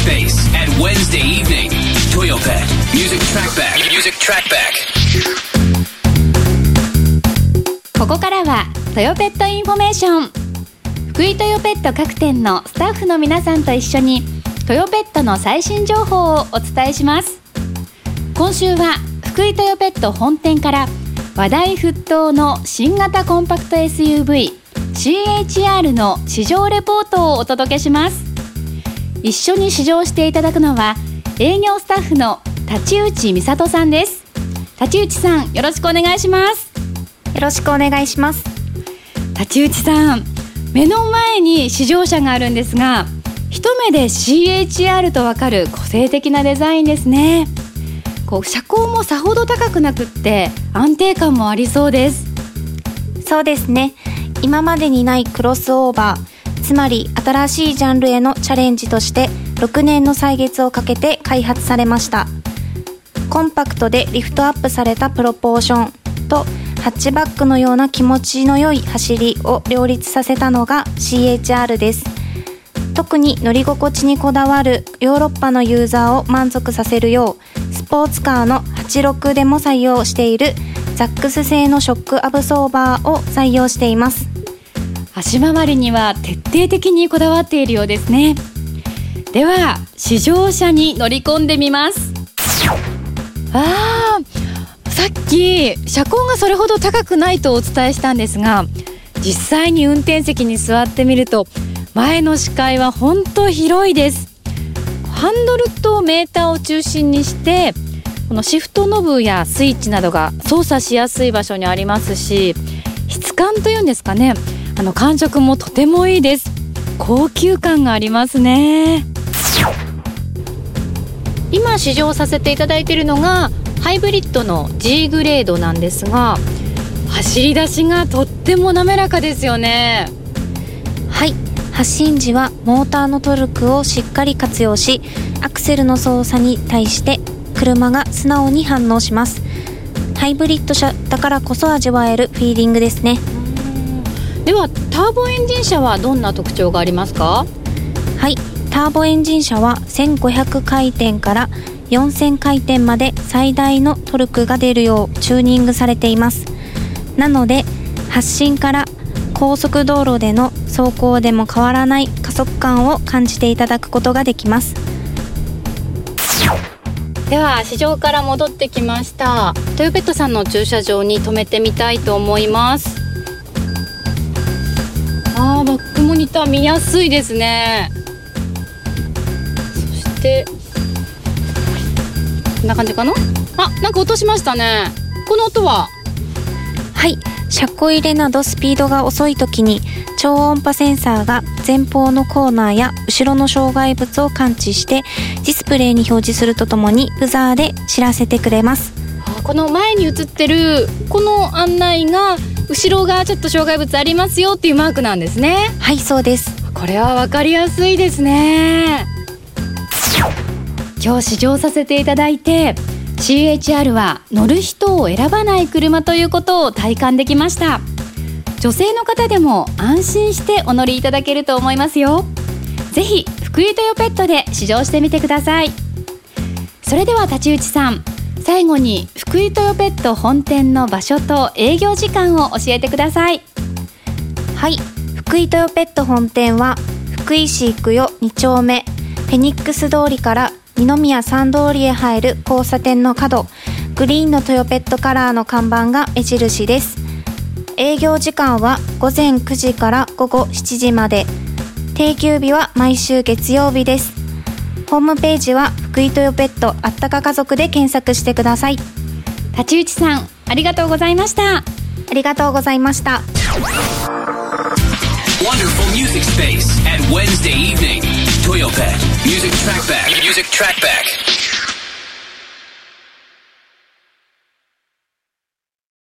Space at Wednesday evening. Toyopet Music Trackback. Music Trackback. ここからはトヨペットインフォメーション。福井トヨペット各店のスタッフの皆さんと一緒にトヨペットの最新情報をお伝えします。今週は福井トヨペット本店から話題沸騰の新型コンパクト SUV CHR の試乗レポートをお届けします。一緒に試乗していただくのは営業スタッフの立内美里さんです。立内さん、よろしくお願いします。 よろしくお願いします。 立内さん、目の前に試乗車があるんですが、一目で CHR とわかる個性的なデザインですね。車高もさほど高くなくって安定感もありそうです。 そうですね。今までにないクロスオーバー、つまり新しいジャンルへのチャレンジとして6年の歳月をかけて開発されました。コンパクトでリフトアップされたプロポーションとハッチバックのような気持ちの良い走りを両立させたのが CHR です。特に乗り心地にこだわるヨーロッパのユーザーを満足させるよう、スポーツカーの86でも採用しているザックス製のショックアブソーバーを採用しています。 足回りには徹底的にこだわっているようですね。では試乗車に乗り込んでみます。さっき車高がそれほど高くないとお伝えしたんですが、実際に運転席に座ってみると前の視界は本当広いです。ハンドルとメーターを中心にしてこのシフトノブやスイッチなどが操作しやすい場所にありますし、質感というんですかね、感触もとてもいいです。高級感がありますね。今試乗させていただいているのがハイブリッドの G グレードなんですが、走り出しがとっても滑らかですよね。 はい、発進時はモーターのトルクをしっかり活用し、アクセルの操作に対して車が素直に反応します。ハイブリッド車だからこそ味わえるフィーリングですね。 ではターボエンジン車はどんな特徴がありますか？ はい、ターボエンジン車は1500回転から4000回転まで最大のトルクが出るようチューニングされています。なので発進から高速道路での走行でも変わらない加速感を感じていただくことができます。 では試乗から戻ってきました。トヨペットさんの駐車場に停めてみたいと思います。バックモニター見やすいですね。そしてこんな感じかな。なんか落としましたね。この音は？ はい、車庫入れなどスピードが遅い時に超音波センサーが前方のコーナーや後ろの障害物を感知してディスプレイに表示するとともにブザーで知らせてくれます。 この前に映ってるこの案内が後ろがちょっと障害物ありますよっていうマークなんですね。 はい、そうです。 これは分かりやすいですね。今日試乗させていただいて CHR は乗る人を選ばない車ということを体感できました。女性の方でも安心してお乗りいただけると思いますよ。ぜひ福井トヨペットで試乗してみてください。それでは立内さん、最後に福井トヨペット本店の場所と営業時間を教えてください。 はい、福井トヨペット本店は福井市生代2丁目フェニックス通りから二宮三通りへ入る交差点の角、グリーンのトヨペットカラーの看板が目印です。営業時間は午前9時から午後7時まで、定休日は毎週月曜日です。ホームページは福井トヨペットあったか家族で検索してください。 立内さん、ありがとうございました。 ありがとうございました。 Wonderful Music Space at Wednesday evening. Toyopet Music Trackback. Music Trackback.